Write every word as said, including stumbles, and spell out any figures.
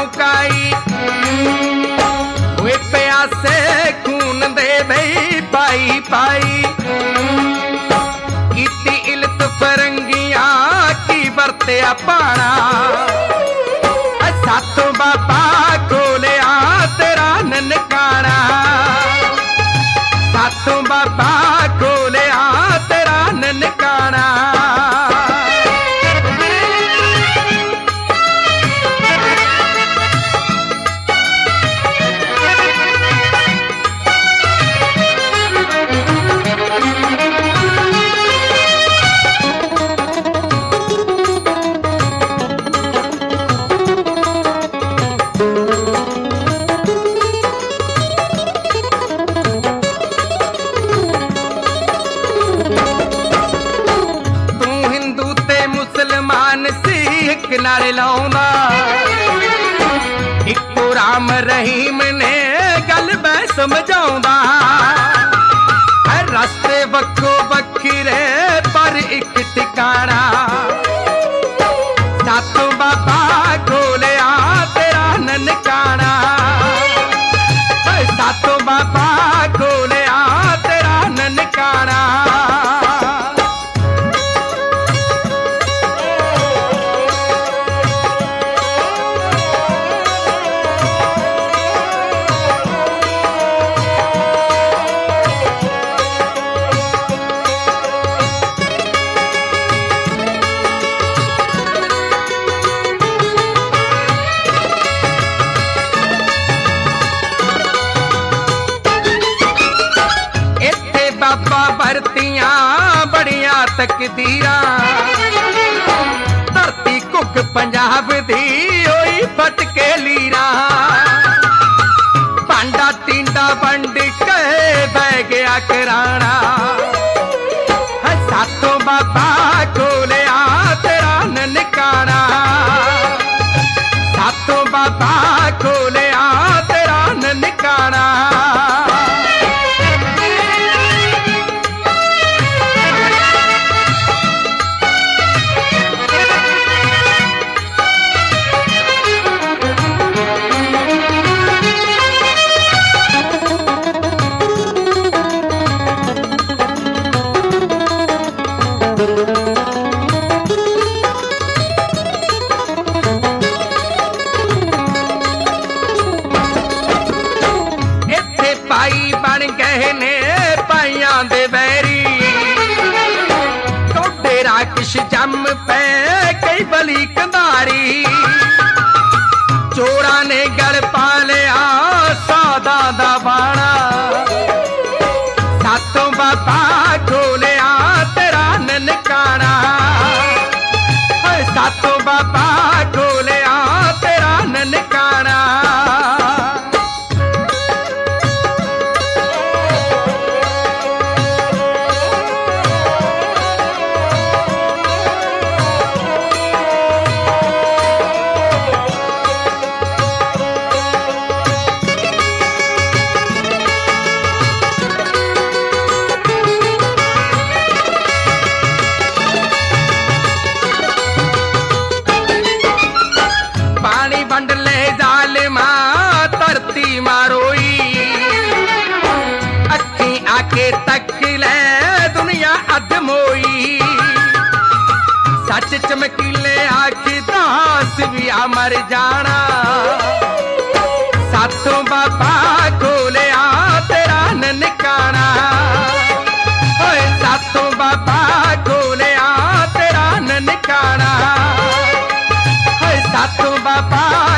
मुकाई वे प्यासे खून दे भई पाई पाई कीती इल्त फरंगिया की बरतिया पाना सातों बाबा कोलिया तेरा ननकाना सातों बाबा कोलिया तेरा ननकाना किनारे लाउंदा इको राम रहीम ने गल मैं समझाउंदा रास्ते बक्खो बखीरे पर एक ठिकाना सातों बाबा कोलिया तेरा ननकाना सातों बाबा कोलिया तेरा ननकाना भरतियां बड़िया तकदीरा धरती कुक पंजाब दी होई फटके लीरा पांडा टींडा बंड के बह गया कराना सातों बाबा कोलिया तेरा ननकाना सातों बाबा कोलिया तेरा ननकाना बन गए ने पाइया दे बैरी टोडे राकश जम पे कई बली कंधारी चोरा ने गल पा लिया सौदा दा बाणा सातों बाबा कोलिया तेरा ननकाना सातों बाबा कोलिया तेरा ननकाना आके तक ले दुनिया अधमोई सच चमकीले आखी दास भी आ मर जाना सातों बाबा कोलिया तेरा ननकाना सातों बाबा कोलिया तेरा ननकाना सातों बाबा